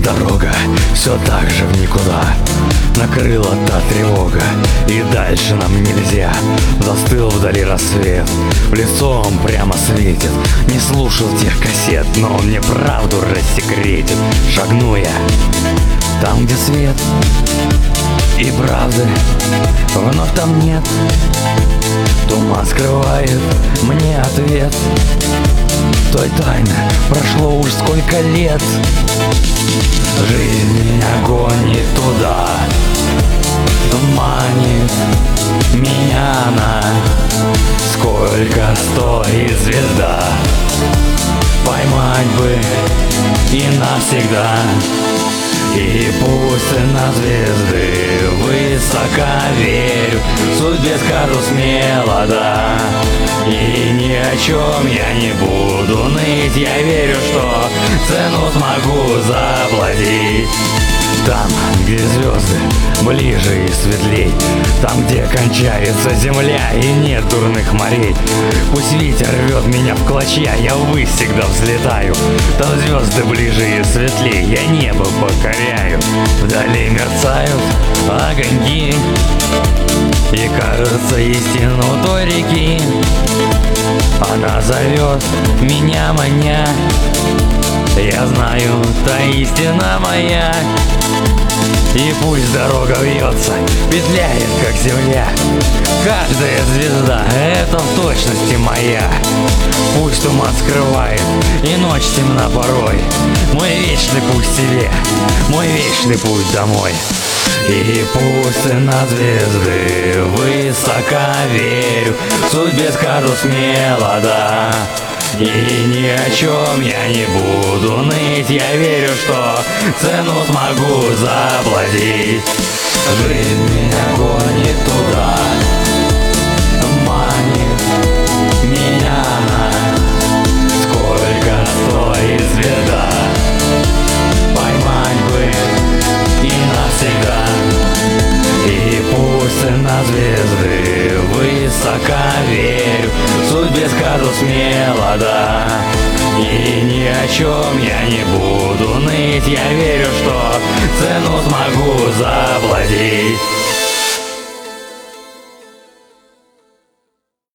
дорога все так же в никуда. Накрыла та тревога, и дальше нам нельзя. Застыл вдали рассвет, в лицо он прямо светит. Не слушал тех кассет, но он мне правду рассекретит. Шагну я там, где свет и правды вновь там нет. Туман скрывает мне ответ той тайны, прошло уж сколько лет. Жизнь меня гонит туда, манит меня она. Сколько стоит звезда, поймать бы и навсегда. И пусть на звезды высоко верю, судьбе скажу смело да. И ни о чем я не буду ныть, я верю, что цену смогу заплатить. Там, где звезды ближе и светлей, там, где кончается земля и нет дурных морей. Пусть ветер рвет меня в клочья, я ввысь всегда взлетаю. Там звезды ближе и светлей, я небо покоряю. Вдали мерцают огоньки, и кажется истину той реки. Она зовет меня, маня, я знаю, та истина моя. И пусть дорога вьется, петляет, как земля, каждая звезда — это в точности моя. Пусть туман скрывает, и ночь темна порой, мой вечный путь к себе, мой вечный путь домой. И пусть на звезды высоко верю, судьбе скажу смело да. И ни о чем я не буду ныть, я верю, что цену смогу заплатить. Жизнь меня гонит туда, манит меня она. Сколько стоит звезда, поймать бы и навсегда. И пусть на звезды высоко верю, судьбе скажу смело да. И ни о чем я не буду ныть, я верю, что цену смогу заплатить.